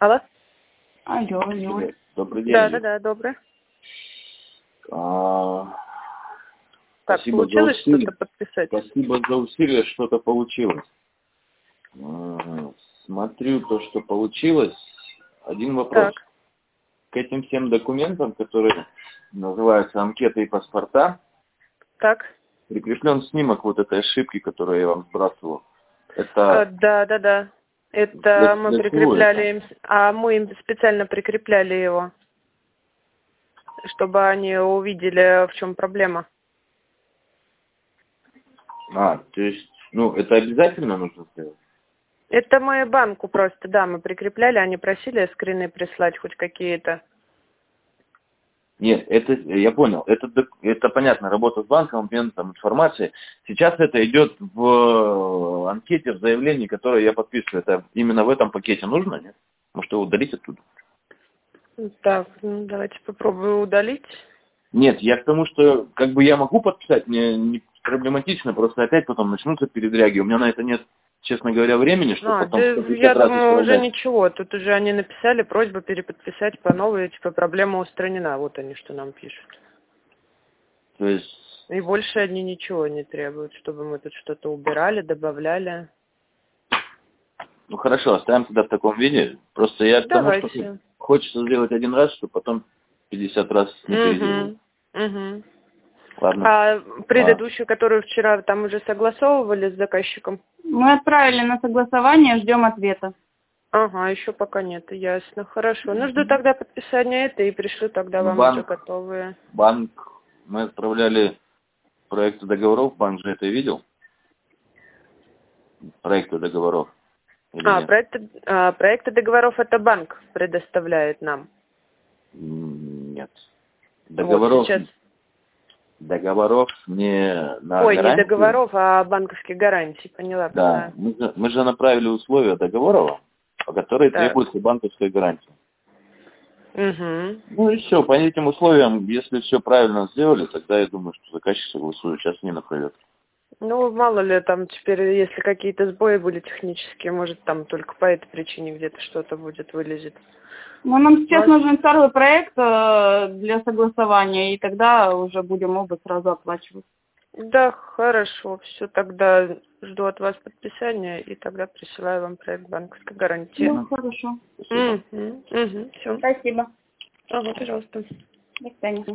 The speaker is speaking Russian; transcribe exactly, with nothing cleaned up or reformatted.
Алло? Алло, алло. Добрый день. Да, да, да, доброе. А, Как, спасибо получилось за усилие. что-то подписать? Спасибо за усилие, что-то получилось. А, Смотрю то, что получилось. Один вопрос. Так. К этим всем документам, которые называются анкеты и паспорта, Так. прикреплен снимок вот этой ошибки, которую я вам сбрасывал. А, Это да, да, да. Это для, мы для чего прикрепляли это? им, а мы им специально прикрепляли его, чтобы они увидели, в чем проблема. А, то есть, ну, это обязательно нужно сделать? Это мы банку просто, да, мы прикрепляли, они просили скрины прислать хоть какие-то. Нет, это я понял. Это, док- это понятно, работа с банком, обмен там, информацией. Сейчас это идет в анкете, в заявлении, которое я подписываю. Это именно в этом пакете нужно, нет? Может, его удалить оттуда? Так, ну, давайте попробую удалить. Нет, я к тому, что как бы я могу подписать, мне не проблематично, просто опять потом начнутся передряги. У меня на это нет, честно говоря, времени, чтобы А, потом да, сто пятьдесят я раз думаю, уже исправлять. ничего. Тут уже они написали просьбу переподписать по новой, типа, проблема устранена. Вот они что нам пишут. То есть, И больше они ничего не требуют, чтобы мы тут что-то убирали, добавляли. ну хорошо, оставим тогда в таком виде. Просто я к тому, что Давайте. хочется сделать один раз, чтобы потом пятьдесят раз не переделывать. Угу. Угу. Ладно. А А, предыдущую, которую вчера там уже согласовывали с заказчиком? Мы отправили на согласование, ждем ответа. Ага, еще пока нет, ясно. Хорошо. Ну, жду тогда подписания этой и пришлю тогда ну, вам уже банк, готовые. банк, мы отправляли проекты договоров, банк же это видел? Проекты договоров или А, нет? проекты, а, проекты договоров это банк предоставляет нам. М, Нет. Вот Договоров, сейчас. договоров не на Ой, не гарантию. договоров, а банковских гарантий. Поняла, Да, поняла. мы же, мы же направили условия договора, по которой Так. требуется банковская гарантия. Угу. Ну и все, по этим условиям, если все правильно сделали, тогда я думаю, что заказчик согласует, сейчас не направит. Ну, мало ли, там теперь, если какие-то сбои были технические, может, там только по этой причине где-то что-то будет, вылезет. Ну, нам сейчас Вас- нужен второй проект э, для согласования, и тогда уже будем оба сразу оплачивать. Да, хорошо, все, тогда жду от вас подписания, и тогда присылаю вам проект банковской гарантии. Ну, хорошо. Спасибо. Угу. Угу. Все. Спасибо. Ага, пожалуйста. До свидания.